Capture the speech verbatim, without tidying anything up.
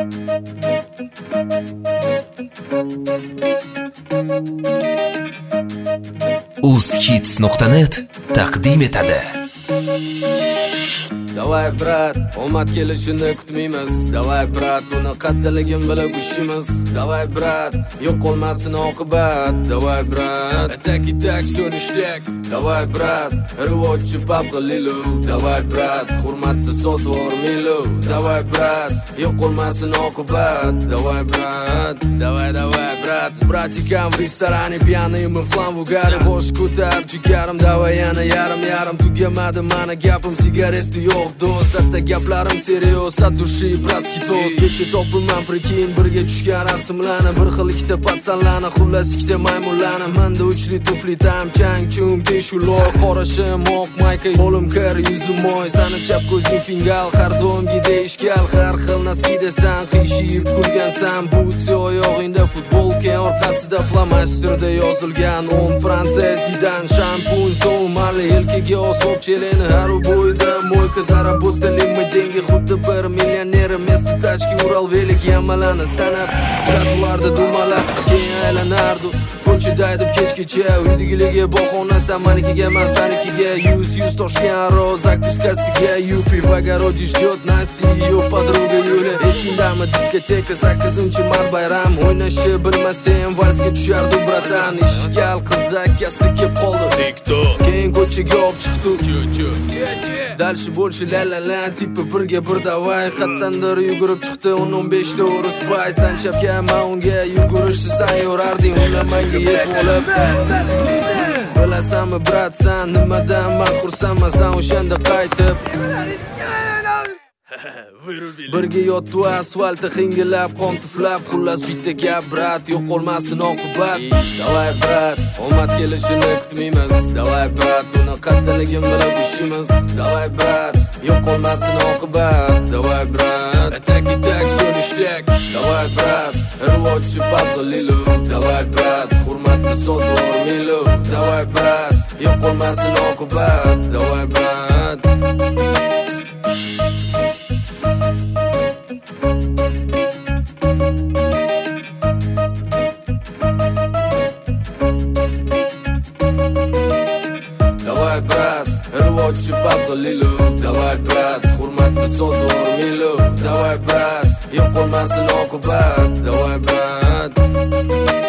uzhits nuqta net taqdim etadi. Davay brat, omad kelishini kutmaymiz. Davay brat, uni qattiligim bilib ushimiz. Davay brat, yo'q qolmasin oqibat. Davay brat, taki tak so'nishdak. Davay brat, rivojchi papqililu. Davay brat, hurmatni sotib milu. Davay brat, yo'q qolmasin oqibat. Davay brat, davay davay brat. Bratikam в restorane piyani muflam vugari bosh ko'tarib jigarim. Davay yana yarim yarim tugamadi mana gapim sigaretni yo'q. Do'st, hatta gaplarim serios, от души bratski to'st. Kecha topilman prekin birga tushgan rasmlarni, bir xil ikkita patsanlarni, xullas ikkita maymunlarni. Menda uchli tufli tam chang chum teshuloy, qorashim oq mayka, qo'lim kir, yuzim moy, sani chap ko'zing fingal, har doimgidek ishgal, har xil naski desan, qiyshib kulgansan, butsi oyog'ingda futbolka, orqasida flomasterda yozilgan o'n Fransiya Zidane, shampun so'mali yelkaga osib cheleni, har bo'yida mo'yka заработали мы деньги, xuddi bir millioner, messi tachki Ural velik yamalani sanab, trotuarda dumalab keyin aylanardi. Ko'chada aytib kechgacha uydagilarga bahona, samanikiga man sanikiga yuz yuz toshgan rozak kuskasiga yupi в огороде ждет нас ее подруга Юля. Esingdami diskoteka sakkizinchi mart bayram, o'ynashni bilmasam valsga tushardi bratan. Ishgal qiz akasi kelib qoldi TikTok, keyin ko'chaga olib chiqdi. Дальше больше ля-ля-ля, tipi birga bir davay, qattandir yugurib chiqdi o'n o'n besh ta o'ris pay. San chapga man unga yugurishni san yo'rarding, ulamanga yetib olib. Bilasanmi brat, san nimadan man xursandman, san o'shanda qaytib birga yotdi asfaltda xingillab, qon tuflab, xullas bitta gap brat, yo'q qolmasin oqibat. Davay brat, omad kelishini kutmaymiz. Davay brat, uni qattiligim bilib ushimiz. Davay brat, yo'q qolmasin oqibat. Davay brat, taki tak so'nishdak. Davay brat, rivojchi papqililu. Davay brat, hurmatni sotib milu. Davay brat, yo'q qolmasin oqibat. Davay brat, davay brat, rivojchi papqililu. Davay brat, hurmatni sotib milu. Davay brat, yo'q qolmasin oqibat. Davay brat.